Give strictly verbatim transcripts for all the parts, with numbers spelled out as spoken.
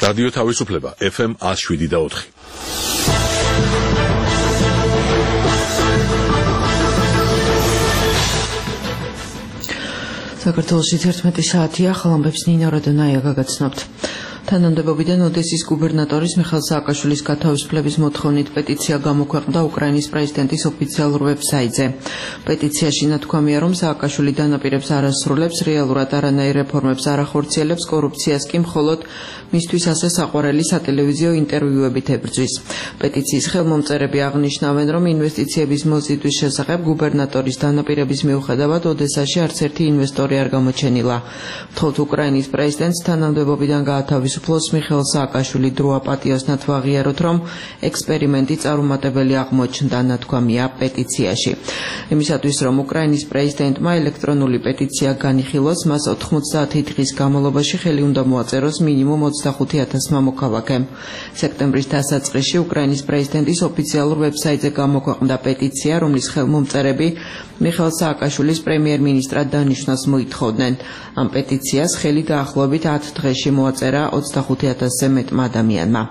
რადიო თავისუფლება ეფ ემ ათს შვიდი და ოთხი. საქართველოში თერთმეტი საათია, ხალამბებს ნინა როდონაია გაგაცნობთ. თანამდებობიდან ოდესის გუბერნატორის მიხეილ სააკაშვილის გათავისუფლების მოთხოვნით პეტიცია გამოქვეყნდა უკრაინის პრეზიდენტის ოფიციალურ ვებსაიტზე. პეტიციაში ნათქვამია, რომ სააკაშვილი დანაპირებს არ ასრულებს, რეალურად არანაირ რეფორმებს არ ახორციელებს, კორუფციას კი მხოლოდ მისთვის ასე საყვარელი სატელევიზიო ინტერვიუებით ებრძვის. პეტიციის ხელმომწერები აღნიშნავენ, რომ ინვესტიციების მოზიდვის შესახებ გუბერნატორის დანაპირების მიუხედავად ოდესაში არც ერთი ინვესტორი არ გამოჩენილა. მთხოვთ უკრაინის პრეზიდენტს თანამდებობიდან გაათავისუფლოს მიხეილ სააკაშვილი დრო აპატიოსნად ვაღიაროთ, რომ ექსპერიმენტი წარუმატებელი აღმოჩნდა, ნათქვამია პეტიციაში. იმისათვის, რომ უკრაინის პრეზიდენტმა ელექტრონული პეტიცია განიხილოს, მას ოთხმოცდაათი დღის განმავლობაში ხელი უნდა მოაწეროს მინიმუმ ოცდახუთი ათასმა მოქალაქემ. სექტემბრის დასაწყისში უკრაინის პრეზიდენტის ოფიციალურ ვებსაიტზე გამოქვეყნდა პეტიცია, რომლის ხელმომწერები მიხეილ სააკაშვილის პრემიერ-მინისტრად დანიშვნას მოითხოვდნენ. ამ პეტიციას ხელი დაახლოებით ათ დღეში მოაწერა ოცდახუთი ათასზე მეტმა ადამიანმა.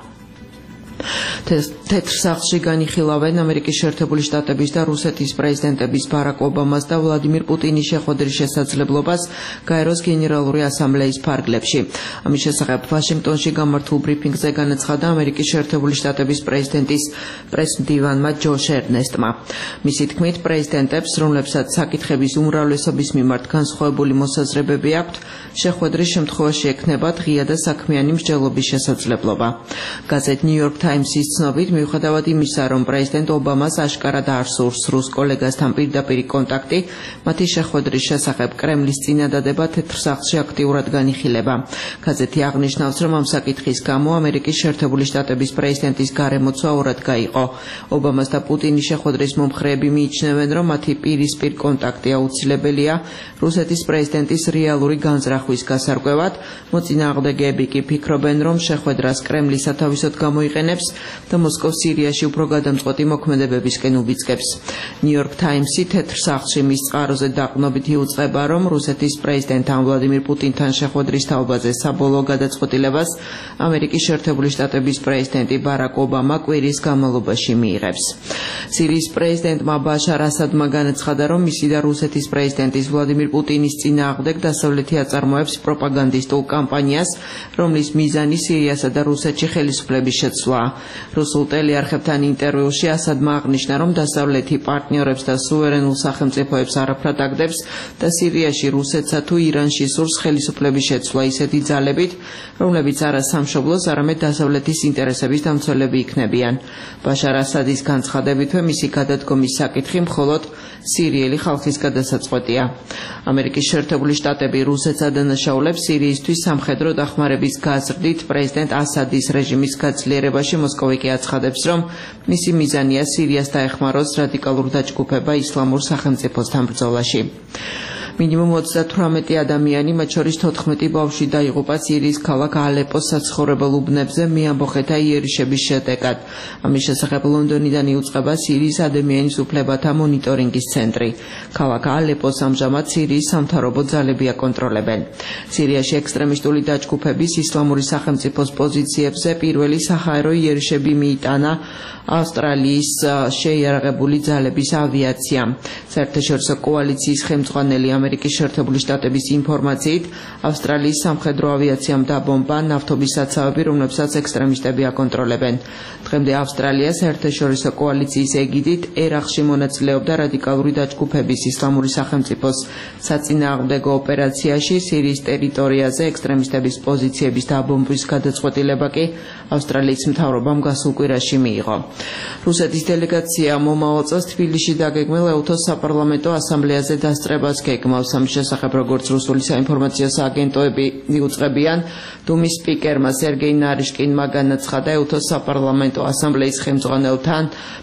თეთრ სახლში განიხილავენ ამერიკის შეერთებული შტატების და რუსეთის პრეზიდენტების ბარაკ ობამას და ვლადიმირ პუტინის შეხვედრის შესაძლებლობას გაეროს გენერალური ასამბლეის ფარგლებში. ამის შესახებ ვაშინგტონში გამართულ ბრიფინგზე განაცხადა ამერიკის შეერთებული შტატების პრეზიდენტის პრეს-მდივანმა ჯოშ ერნესტმა. მისი თქმით, პრეზიდენტებს, რომლებსაც საკითხების უმრავლესობის მიმართ განსხვავებული მოსაზრებები აქვთ, შეხვედრის შემთხვევაში ექნებათ ღია და საქმიანი მსჯელობის შესაძლებლობა. გაზეთ New York Times-ის ცნობით, მიუხედავად იმისა, რომ პრეზიდენტ ობამას აშკარად არ სურს რუს კოლეგასთან პირდაპირი კონტაქტი, მათი შეხვედრის შესახებ კრემლის წინადადება თეთრ სახლში აქტიურად განიხილება. გაზეთი აღნიშნავს, რომ ამ საკითხის გამო ამერიკის შეერთებული შტატების პრეზიდენტის გარემოცვა ორად გაიყო. ობამას და პუტინის შეხვედრის მომხრეები მიიჩნევენ, რომ მათი პირისპირ კონტაქტი აუცილებელია რუსეთის პრეზიდენტის რეალური განზრახვის გასარკვევად. მოწინააღმდეგეები კი ფიქრობენ, რომ შეხვედრას კრემლი სათავისოდ გამოიყენებს და მოსკოვს სირიაში უფრო გადამწყვეტი მოქმედებებისკენ უბიძგებს. New York Times-ი თეთრ სახლში მის წყაროზე დაყრდნობით იუწყება, რომ რუსეთის პრეზიდენტთან ვლადიმირ პუტინთან შეხვედრის თაობაზე საბოლოო გადაწყვეტილებას ამერიკის შეერთებული შტატების პრეზიდენტი ბარაკ ობამა კვირის განმავლობაში მიიღებს. სირიის პრეზიდენტმა ბაშარ ასადმა განაცხადა, რომ მისი და რუსეთის პრეზიდენტის ვლადიმირ პუტინის წინააღმდეგ დასავლეთი აწარმოებს პროპაგანდისტულ კამპანიას, რომლის მიზანი სირიასა და რუსეთში ხელისუფლების შეცვლა. რუსულ ტელეარხებთან ინტერვიუში ასადმა აღნიშნა, რომ დასავლეთი პარტნიორებს და სუვერენულ სახელმწიფოებს არაფრად აგდებს და სირიაში რუსეთსა თუ ირანში სურს ხელისუფლების შეცვლა ისეთი ძალებით, რომლებიც არა სამშობლოს, არამედ დასავლეთის ინტერესების დამცველები იქნებიან. ბაშარ ასადის განცხადებითვე მისი გადადგომის საკითხი მხოლოდ სირიელი ხალხის გადასაწყვეტია. ამერიკის შეერთებული შტატები რუსეთს ადანაშაულებს სირიისთვის სამხედრო დახმარების გაზრდით პრეზიდენტ ასადის რეჟიმის გაძლიერებაში. მოსკოვი კი აცხადებს, რომ მისი მიზანია სირიას დაეხმაროს რადიკალურ დაჯგუფება ისლამურ სახელმწიფოსთან ბრძოლაში. მინიმუმ ოცდათვრამეტი ადამიანი, მათ შორის თოთხმეტი ბავშვი დაიღუპა სირიის ქალაქ ალეპოს საცხოვრებელ უბნებზე მეამბოხეთა იერიშების შედეგად. ამის შესახებ ლონდონიდან იუწყება სირიის ადამიანის უფლებათა მონიტორინგის ცენტრი. ქალაქ ალეპოს ამჟამად სირიის სამთავრობო ძალები აკონტროლებენ. სირიაში ექსტრემისტული დაჯგუფების ისლამური სახელმწიფოს პოზიციებზე პირველი საჰაერო იერიშები მიიტანა ავსტრალიის შეიარაღებული ძალების ავიაციამ. საერთაშორისო კოალიციის ხელმძღვანელი ამერიკის შეერთებული შტატების ინფორმაციით, ავსტრალიის სამხედრო ავიაციამ დაბომბა ნავთობის საცავები, რომლებსაც ექსტრემისტები აკონტროლებენ. დღემდე ავსტრალია საერთაშორისო კოალიციის ეგიდით ერაყში მონაწილეობდა რადიკალური დაჯგუფების ისლამური სახელმწიფოს საწინააღმდეგო ოპერაციაში. სირიის ტერიტორიაზე ექსტრემისტების პოზიციების დაბომბვის გადაწყვეტილება კი ავსტრალიის მთავრობამ გასულ კვირაში მიიღო. რუსეთის დელეგაცია მომავალ წელს თბილისში დაგეგმილ ეუთოს საპარლამენტო ასამბლეაზე დასწრებას გეგმავს. ამის შესახებ, როგორც რუსული საინფორმაციო სააგენტოები იუწყებიან, დუმის სპიკერმა სერგეი ნარიშკინმა განაცხადა ეუთოს საპარლამენტო ასამბლეის ხელმძღვანელთან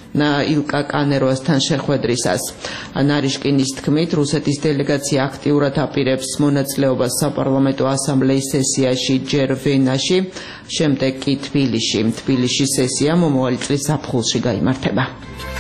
ილკა კანეროსთან შეხვედრისას. ნარიშკინის თქმით, რუსეთის დელეგაცია აქტიურად აპირებს მონაწილეობას საპარლამენტო ასამბლეის სესიაში ჯერ ვენაში, შემდეგ კი თბილისში. თბილისში სესია მომავალი წლის ზაფხულში გაიმართება.